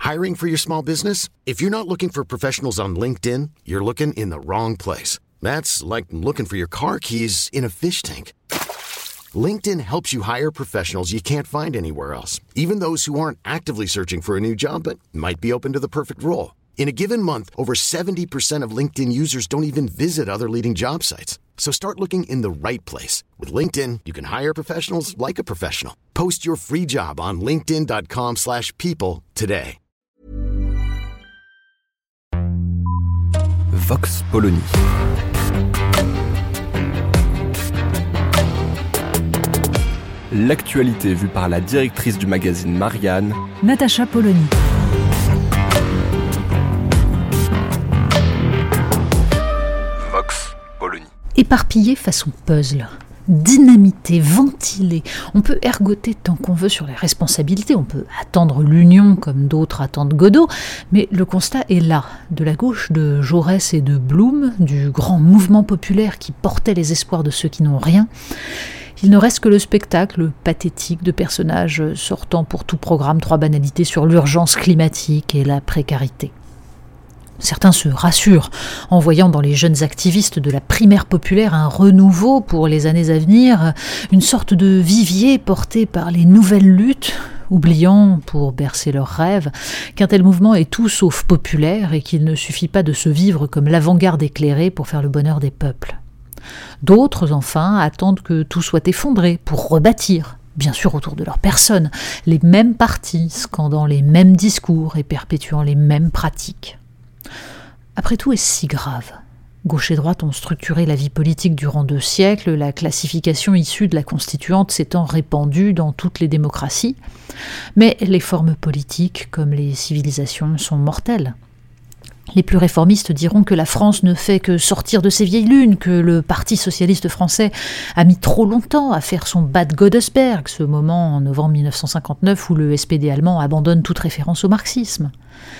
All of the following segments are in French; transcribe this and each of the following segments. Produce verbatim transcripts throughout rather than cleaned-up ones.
Hiring for your small business? If you're not looking for professionals on LinkedIn, you're looking in the wrong place. That's like looking for your car keys in a fish tank. LinkedIn helps you hire professionals you can't find anywhere else, even those who aren't actively searching for a new job but might be open to the perfect role. In a given month, over seventy percent of LinkedIn users don't even visit other leading job sites. So start looking in the right place. With LinkedIn, you can hire professionals like a professional. Post your free job on linkedin dot com slash people today. Vox Polony. L'actualité vue par la directrice du magazine Marianne, Natacha Polony. Vox Polony. Éparpillé façon puzzle, dynamité, ventilé, on peut ergoter tant qu'on veut sur les responsabilités, on peut attendre l'union comme d'autres attendent Godot, mais le constat est là, de la gauche de Jaurès et de Blum, du grand mouvement populaire qui portait les espoirs de ceux qui n'ont rien. Il ne reste que le spectacle pathétique de personnages sortant pour tout programme trois banalités sur l'urgence climatique et la précarité. Certains se rassurent en voyant dans les jeunes activistes de la primaire populaire un renouveau pour les années à venir, une sorte de vivier porté par les nouvelles luttes, oubliant, pour bercer leurs rêves, qu'un tel mouvement est tout sauf populaire et qu'il ne suffit pas de se vivre comme l'avant-garde éclairée pour faire le bonheur des peuples. D'autres, enfin, attendent que tout soit effondré pour rebâtir, bien sûr autour de leur personne, les mêmes partis, scandant les mêmes discours et perpétuant les mêmes pratiques. Après tout, est-ce si grave ? Gauche et droite ont structuré la vie politique durant deux siècles, la classification issue de la Constituante s'étant répandue dans toutes les démocraties, mais les formes politiques, comme les civilisations, sont mortelles. Les plus réformistes diront que la France ne fait que sortir de ses vieilles lunes, que le Parti socialiste français a mis trop longtemps à faire son Bad Godesberg, ce moment en novembre mille neuf cent cinquante-neuf où le S P D allemand abandonne toute référence au marxisme.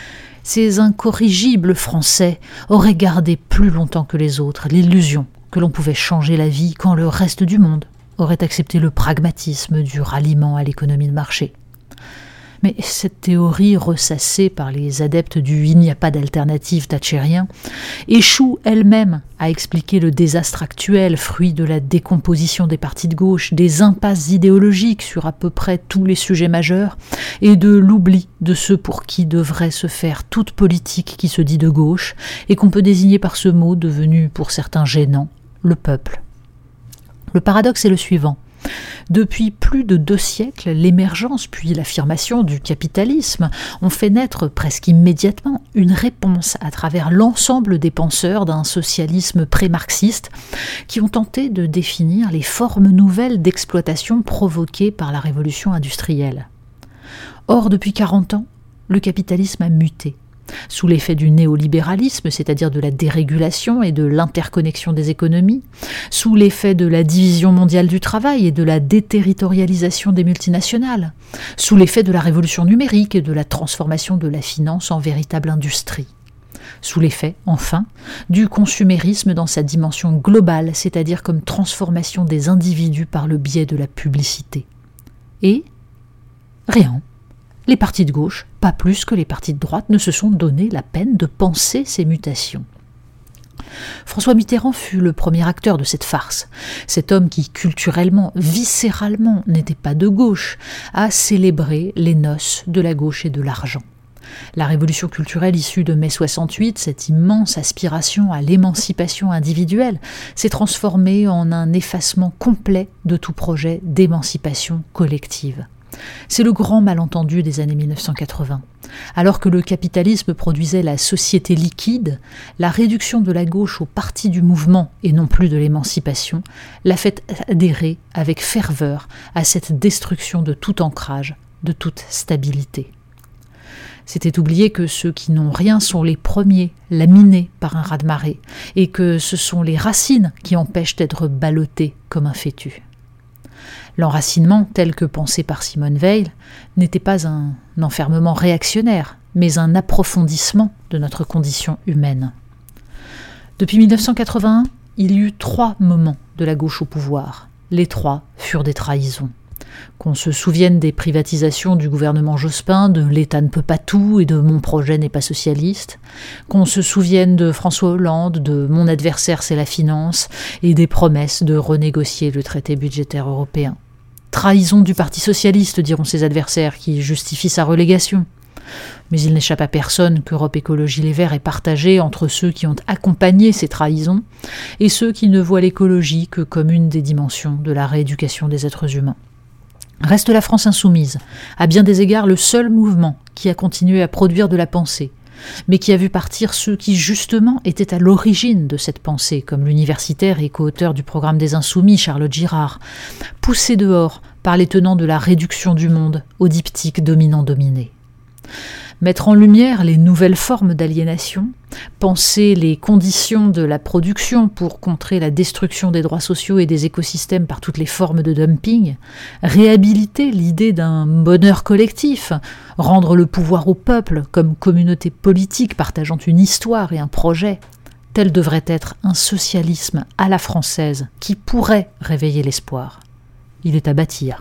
Ces incorrigibles Français auraient gardé plus longtemps que les autres l'illusion que l'on pouvait changer la vie quand le reste du monde aurait accepté le pragmatisme du ralliement à l'économie de marché. Mais cette théorie ressassée par les adeptes du « il n'y a pas d'alternative thatchérien » échoue elle-même à expliquer le désastre actuel, fruit de la décomposition des partis de gauche, des impasses idéologiques sur à peu près tous les sujets majeurs, et de l'oubli de ceux pour qui devrait se faire toute politique qui se dit de gauche, et qu'on peut désigner par ce mot devenu pour certains gênant, le peuple. Le paradoxe est le suivant. Depuis plus de deux siècles, l'émergence puis l'affirmation du capitalisme ont fait naître presque immédiatement une réponse à travers l'ensemble des penseurs d'un socialisme pré-marxiste qui ont tenté de définir les formes nouvelles d'exploitation provoquées par la révolution industrielle. Or, depuis quarante ans, le capitalisme a muté. Sous l'effet du néolibéralisme, c'est-à-dire de la dérégulation et de l'interconnexion des économies, sous l'effet de la division mondiale du travail et de la déterritorialisation des multinationales, sous l'effet de la révolution numérique et de la transformation de la finance en véritable industrie, sous l'effet, enfin, du consumérisme dans sa dimension globale, c'est-à-dire comme transformation des individus par le biais de la publicité. Et rien. Les partis de gauche, pas plus que les partis de droite, ne se sont donné la peine de penser ces mutations. François Mitterrand fut le premier acteur de cette farce. Cet homme qui, culturellement, viscéralement, n'était pas de gauche, a célébré les noces de la gauche et de l'argent. La révolution culturelle issue de mai soixante-huit, cette immense aspiration à l'émancipation individuelle, s'est transformée en un effacement complet de tout projet d'émancipation collective. C'est le grand malentendu des années mille neuf cent quatre-vingts. Alors que le capitalisme produisait la société liquide, la réduction de la gauche au parti du mouvement et non plus de l'émancipation l'a fait adhérer avec ferveur à cette destruction de tout ancrage, de toute stabilité. C'était oublier que ceux qui n'ont rien sont les premiers laminés par un raz-de-marée et que ce sont les racines qui empêchent d'être ballottées comme un fétu. L'enracinement, tel que pensé par Simone Veil, n'était pas un enfermement réactionnaire, mais un approfondissement de notre condition humaine. Depuis mille neuf cent quatre-vingt-un, il y eut trois moments de la gauche au pouvoir. Les trois furent des trahisons. Qu'on se souvienne des privatisations du gouvernement Jospin, de « l'État ne peut pas tout » et de « mon projet n'est pas socialiste », qu'on se souvienne de François Hollande, de « mon adversaire c'est la finance » et des promesses de renégocier le traité budgétaire européen. Trahison du Parti socialiste, diront ses adversaires, qui justifie sa relégation. Mais il n'échappe à personne qu'Europe Écologie Les Verts est partagée entre ceux qui ont accompagné ces trahisons et ceux qui ne voient l'écologie que comme une des dimensions de la rééducation des êtres humains. Reste la France insoumise, à bien des égards le seul mouvement qui a continué à produire de la pensée, mais qui a vu partir ceux qui justement étaient à l'origine de cette pensée, comme l'universitaire et co-auteur du programme des Insoumis, Charlotte Girard, poussé dehors par les tenants de la réduction du monde au diptyque dominant-dominé. Mettre en lumière les nouvelles formes d'aliénation, penser les conditions de la production pour contrer la destruction des droits sociaux et des écosystèmes par toutes les formes de dumping, réhabiliter l'idée d'un bonheur collectif, rendre le pouvoir au peuple comme communauté politique partageant une histoire et un projet, tel devrait être un socialisme à la française qui pourrait réveiller l'espoir. Il est à bâtir.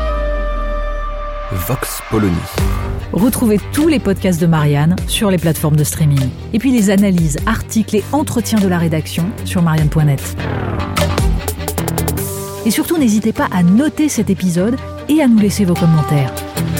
Vox Polony. Retrouvez tous les podcasts de Marianne sur les plateformes de streaming. Et puis les analyses, articles et entretiens de la rédaction sur marianne point net. Et surtout, n'hésitez pas à noter cet épisode et à nous laisser vos commentaires.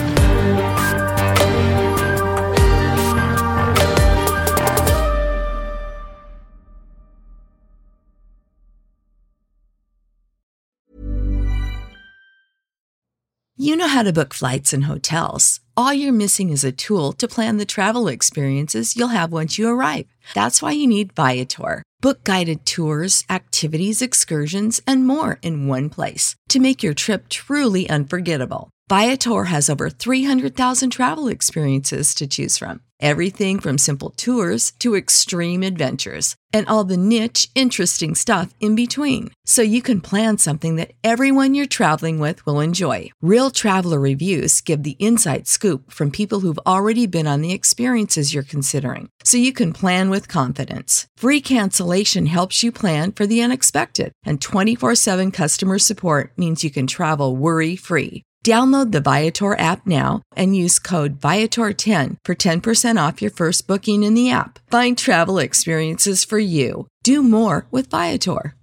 You know how to book flights and hotels. All you're missing is a tool to plan the travel experiences you'll have once you arrive. That's why you need Viator. Book guided tours, activities, excursions, and more in one place to make your trip truly unforgettable. Viator has over three hundred thousand travel experiences to choose from. Everything from simple tours to extreme adventures and all the niche, interesting stuff in between. So you can plan something that everyone you're traveling with will enjoy. Real traveler reviews give the inside scoop from people who've already been on the experiences you're considering. So you can plan with confidence. Free cancellation helps you plan for the unexpected. And twenty-four seven customer support means you can travel worry-free. Download the Viator app now and use code Viator ten for ten percent off your first booking in the app. Find travel experiences for you. Do more with Viator.